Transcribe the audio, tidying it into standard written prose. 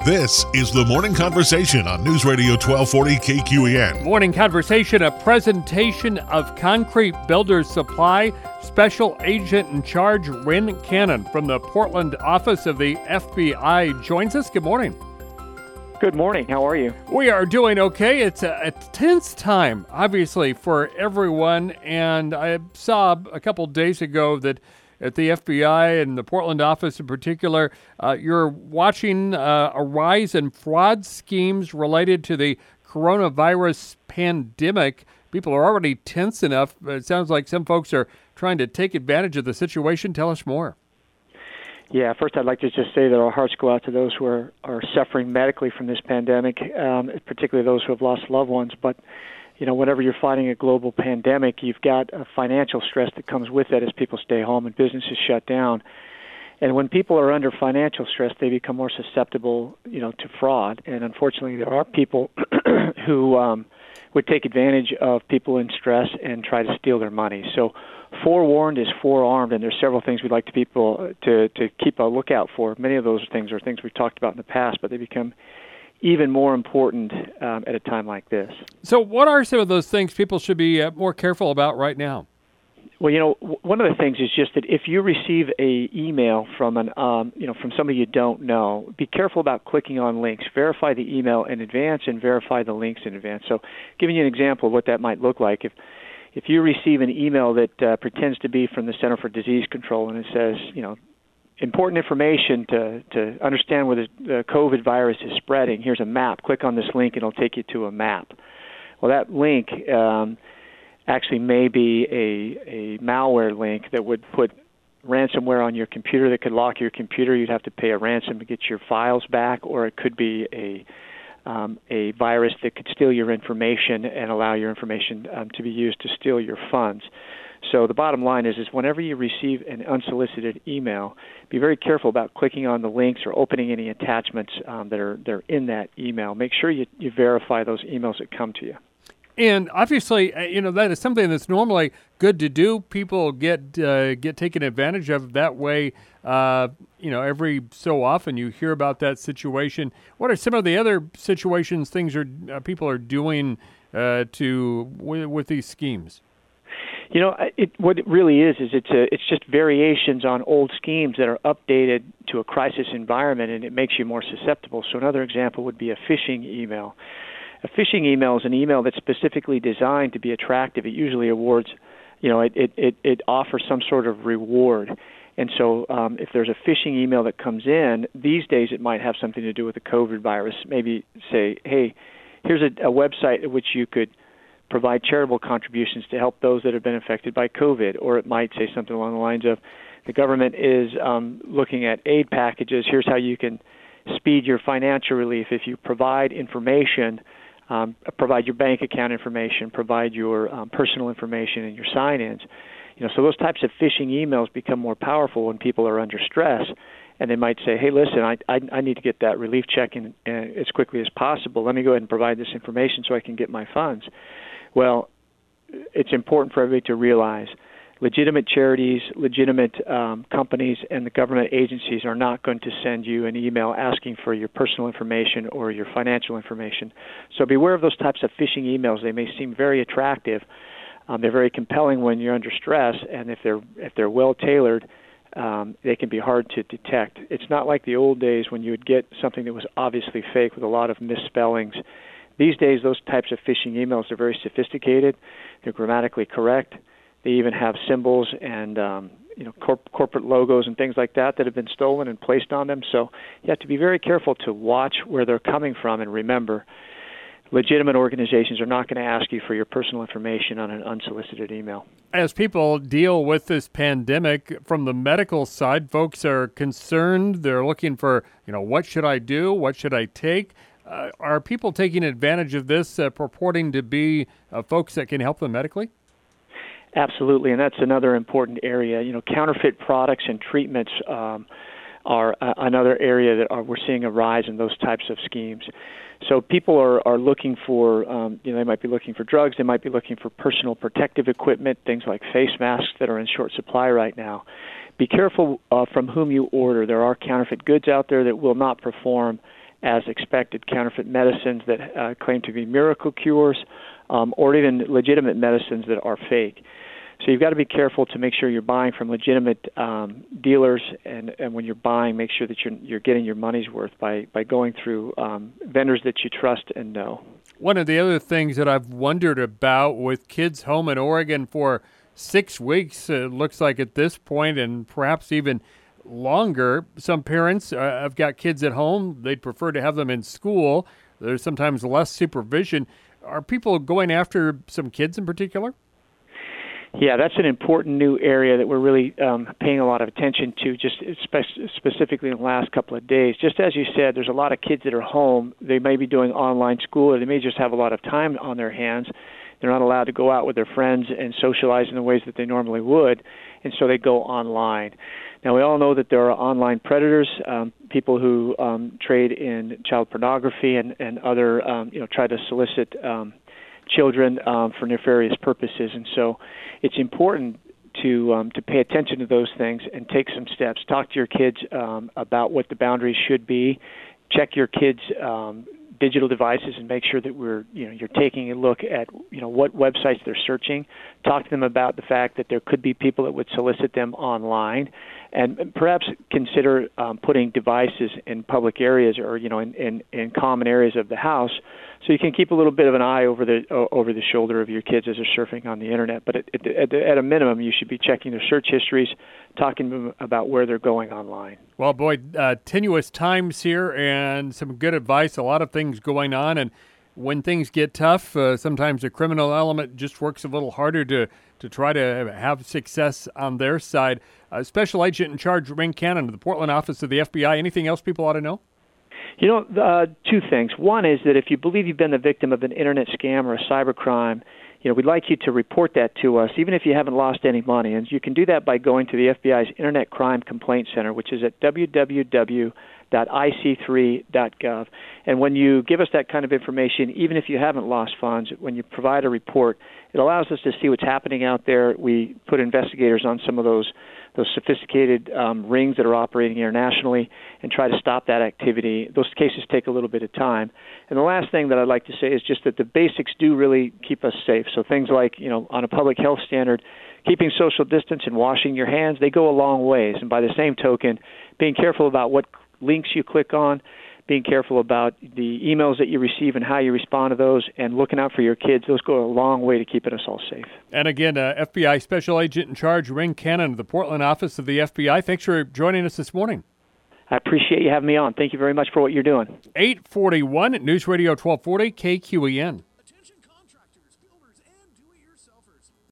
This is the Morning Conversation on News Radio 1240 KQEN. Morning Conversation, a presentation of Concrete Builders Supply. Special Agent in Charge Wynn Cannon from the Portland office of the FBI joins us. Good morning. Good morning. How are you? We are doing okay. It's a tense time, obviously, for everyone. And I saw a couple days ago that at the FBI and the Portland office in particular, you're watching a rise in fraud schemes related to the coronavirus pandemic. People are already tense enough. It sounds like some folks are trying to take advantage of the situation. Tell us more. Yeah, first I'd like to just say that our hearts go out to those who are suffering medically from this pandemic, particularly those who have lost loved ones. But you know, whenever you're fighting a global pandemic, you've got a financial stress that comes with it as people stay home and businesses shut down. And when people are under financial stress, they become more susceptible, to fraud. And unfortunately, there are people who would take advantage of people in stress and try to steal their money. So forewarned is forearmed, and there's several things we'd like to people to keep a lookout for. Many of those things are things we've talked about in the past, but they become even more important at a time like this. So what are some of those things people should be more careful about right now? Well, one of the things is just that if you receive a email from from somebody you don't know, be careful about clicking on links. Verify the email in advance and verify the links in advance. So giving you an example of what that might look like, if you receive an email that pretends to be from the Center for Disease Control and it says, important information to understand where the COVID virus is spreading. Here's a map. Click on this link, and it'll take you to a map. Well, that link actually may be a malware link that would put ransomware on your computer that could lock your computer. You'd have to pay a ransom to get your files back, or it could be a virus that could steal your information and allow your information to be used to steal your funds. So the bottom line is whenever you receive an unsolicited email, be very careful about clicking on the links or opening any attachments that are in that email. Make sure you verify those emails that come to you. And obviously, that is something that's normally good to do. People get taken advantage of that way. Every so often you hear about that situation. What are some of the other situations, things people are doing with these schemes? What it really is it's just variations on old schemes that are updated to a crisis environment, and it makes you more susceptible. So another example would be a phishing email. A phishing email is an email that's specifically designed to be attractive. It usually awards, it offers some sort of reward. And so if there's a phishing email that comes in, these days it might have something to do with the COVID virus. Maybe say, hey, here's a website at which you could provide charitable contributions to help those that have been affected by COVID. Or it might say something along the lines of, the government is looking at aid packages. Here's how you can speed your financial relief if you provide information, provide your bank account information, provide your personal information and your sign-ins. So those types of phishing emails become more powerful when people are under stress. And they might say, hey, listen, I need to get that relief check in as quickly as possible. Let me go ahead and provide this information so I can get my funds. Well, it's important for everybody to realize legitimate charities, legitimate companies, and the government agencies are not going to send you an email asking for your personal information or your financial information. So beware of those types of phishing emails. They may seem very attractive. They're very compelling when you're under stress, and if they're well tailored, they can be hard to detect. It's not like the old days when you would get something that was obviously fake with a lot of misspellings. These days, those types of phishing emails are very sophisticated. They're grammatically correct. They even have symbols and corporate logos and things like that have been stolen and placed on them. So you have to be very careful to watch where they're coming from, and remember, legitimate organizations are not going to ask you for your personal information on an unsolicited email. As people deal with this pandemic from the medical side, folks are concerned. They're looking for, what should I do? What should I take? Are people taking advantage of this, purporting to be folks that can help them medically? Absolutely, and that's another important area. Counterfeit products and treatments are another area that we're seeing a rise in those types of schemes. So people are looking for, they might be looking for drugs, they might be looking for personal protective equipment, things like face masks that are in short supply right now. Be careful from whom you order. There are counterfeit goods out there that will not perform as expected, counterfeit medicines that claim to be miracle cures, or even legitimate medicines that are fake. So you've got to be careful to make sure you're buying from legitimate dealers, and when you're buying, make sure that you're getting your money's worth by going through vendors that you trust and know. One of the other things that I've wondered about with kids home in Oregon for 6 weeks, it looks like at this point, and perhaps even longer, some parents have got kids at home. They'd prefer to have them in school. There's sometimes less supervision. Are people going after some kids in particular? Yeah, that's an important new area that we're really paying a lot of attention to, just specifically in the last couple of days. Just as you said, there's a lot of kids that are home. They may be doing online school, or they may just have a lot of time on their hands. They're not allowed to go out with their friends and socialize in the ways that they normally would, and so they go online. Now, we all know that there are online predators, people who trade in child pornography and other, try to solicit children for nefarious purposes, and so it's important to pay attention to those things and take some steps. Talk to your kids about what the boundaries should be. Check your kids' digital devices and make sure that you're taking a look at what websites they're searching. Talk to them about the fact that there could be people that would solicit them online, and perhaps consider putting devices in public areas or in common areas of the house, so you can keep a little bit of an eye over the shoulder of your kids as they're surfing on the internet. But at a minimum, you should be checking their search histories, talking to them about where they're going online. Well, boy, tenuous times here and some good advice, a lot of things going on. And when things get tough, sometimes the criminal element just works a little harder to try to have success on their side. Special Agent in Charge Ring Cannon of the Portland office of the FBI. Anything else people ought to know? Two things. One is that if you believe you've been the victim of an internet scam or a cybercrime, we'd like you to report that to us, even if you haven't lost any money. And you can do that by going to the FBI's Internet Crime Complaint Center, which is at www.ic3.gov. And when you give us that kind of information, even if you haven't lost funds, when you provide a report, it allows us to see what's happening out there. We put investigators on some of those sophisticated rings that are operating internationally and try to stop that activity. Those cases take a little bit of time. And the last thing that I'd like to say is just that the basics do really keep us safe. So things like, on a public health standard, keeping social distance and washing your hands, they go a long ways. And by the same token, being careful about what links you click on, being careful about the emails that you receive and how you respond to those, and looking out for your kids, those go a long way to keeping us all safe. And again, FBI Special Agent in Charge Ring Cannon of the Portland office of the FBI. Thanks for joining us this morning. I appreciate you having me on. Thank you very much for what you're doing. 841 at News Radio 1240 KQEN.